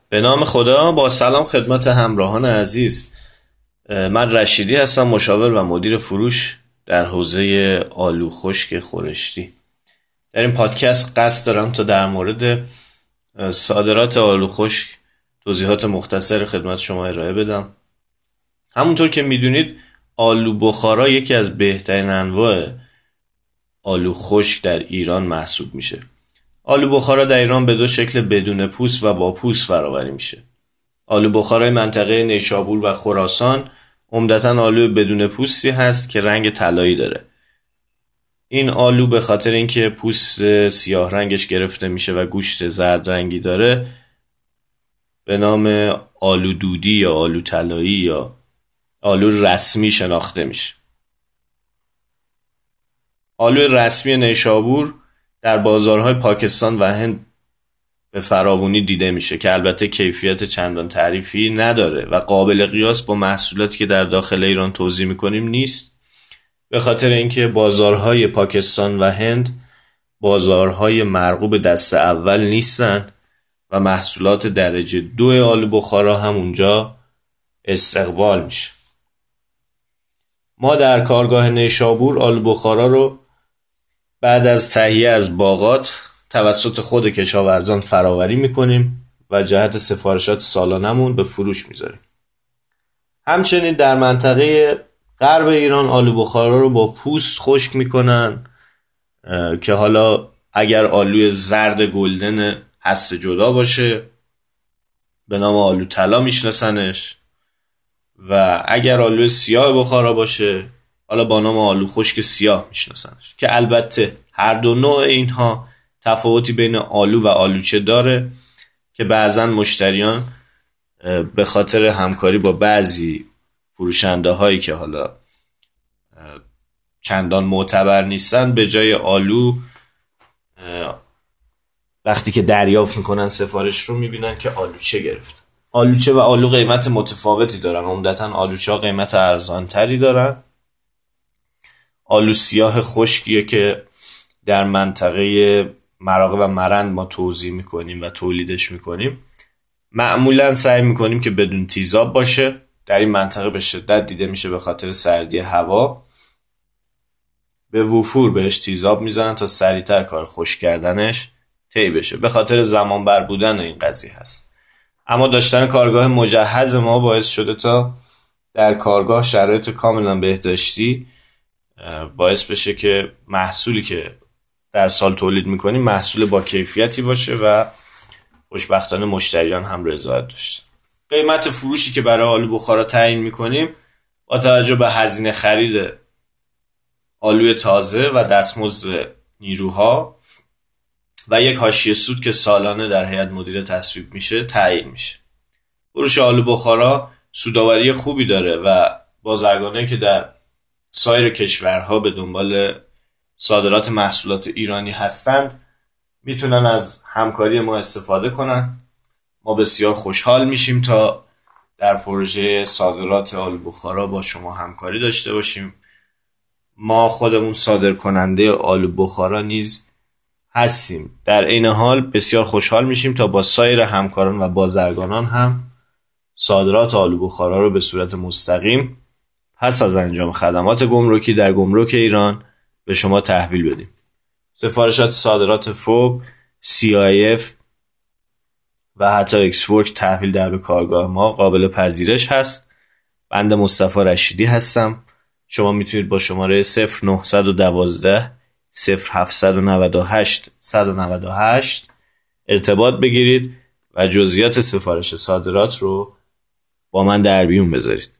به نام خدا. با سلام خدمت همراهان عزیز. من رشیدی هستم، مشاور و مدیر فروش در حوزه آلو خشک خورشتی. در این پادکست قصد دارم تا در مورد صادرات آلو خشک توضیحات مختصر خدمت شما ارائه بدم. همونطور که میدونید آلو بخارا یکی از بهترین انواع آلو خشک در ایران محسوب میشه. آلو بخارا در ایران به دو شکل، بدون پوست و با پوست فراوری میشه. آلو بخارای منطقه نیشابور و خراسان عمدتاً آلو بدون پوستی هست که رنگ طلایی داره. این آلو به خاطر اینکه پوست سیاه رنگش گرفته میشه و گوشت زرد رنگی داره به نام آلو دودی یا آلو طلایی یا آلو رسمی شناخته میشه. آلو رسمی نیشابور در بازارهای پاکستان و هند به فراوانی دیده میشه که البته کیفیت چندان تعریفی نداره و قابل قیاس با محصولاتی که در داخل ایران توزیع میکنیم نیست، به خاطر اینکه بازارهای پاکستان و هند بازارهای مرغوب دست اول نیستن و محصولات درجه 2 آلو بخارا هم اونجا استقبال میشه. ما در کارگاه نیشابور آلو بخارا رو بعد از تهیه از باغات توسط خود کشاورزان فراوری میکنیم و جهت سفارشات سالانمون به فروش میذاریم. همچنین در منطقه غرب ایران آلو بخارا رو با پوست خشک میکنن که حالا اگر آلوی زرد گلدن هسته جدا باشه به نام آلو طلا میشناسنش و اگر آلوی سیاه بخارا باشه حالا با نام آلو خشک سیاه میشناسنش، که البته هر دو نوع اینها تفاوتی بین آلو و آلوچه داره که بعضا مشتریان به خاطر همکاری با بعضی فروشنده هایی که حالا چندان معتبر نیستن به جای آلو وقتی که دریافت میکنن سفارش رو میبینن که آلوچه گرفت. آلوچه و آلو قیمت متفاوتی دارن. عمدتاً آلوچه ها قیمت ارزان تری دارن. آلو سیاه خشکیه که در منطقه مراغه و مرند ما توزیع میکنیم و تولیدش میکنیم. معمولا سعی میکنیم که بدون تیزاب باشه. در این منطقه به شدت دیده میشه به خاطر سردی هوا به وفور بهش تیزاب میزنن تا سریعتر کار خشک کردنش طی بشه. به خاطر زمان بر بودن این قضیه هست. اما داشتن کارگاه مجهز ما باعث شده تا در کارگاه شرایط کاملا بهداشتی باعث بشه که محصولی که در سال تولید میکنیم محصول با کیفیتی باشه و خوشبختانه مشتریان هم رضایت داشته. قیمت فروشی که برای آلو بخارا تعیین میکنیم با توجه به هزینه خرید آلوی تازه و دستمزد نیروها و یک حاشیه سود که سالانه در هیئت مدیره تصویب میشه تعیین میشه. فروش آلو بخارا سودآوری خوبی داره و بازرگانایی که در سایر کشورها به دنبال صادرات محصولات ایرانی هستند میتونن از همکاری ما استفاده کنن. ما بسیار خوشحال میشیم تا در پروژه صادرات آلو بخارا با شما همکاری داشته باشیم. ما خودمون صادر کننده آلو بخارا نیز هستیم. در این حال بسیار خوشحال میشیم تا با سایر همکاران و بازرگانان هم صادرات آلو بخارا رو به صورت مستقیم پس از انجام خدمات گمرکی در گمرک ایران به شما تحویل بدیم. سفارشات صادرات فوب، CIF و حتی اکسورک تحویل در به کارگاه ما قابل پذیرش هست. بنده مصطفی رشیدی هستم. شما میتونید با شماره 0912 0798 198 ارتباط بگیرید و جزئیات سفارش صادرات رو با من در میون بذارید.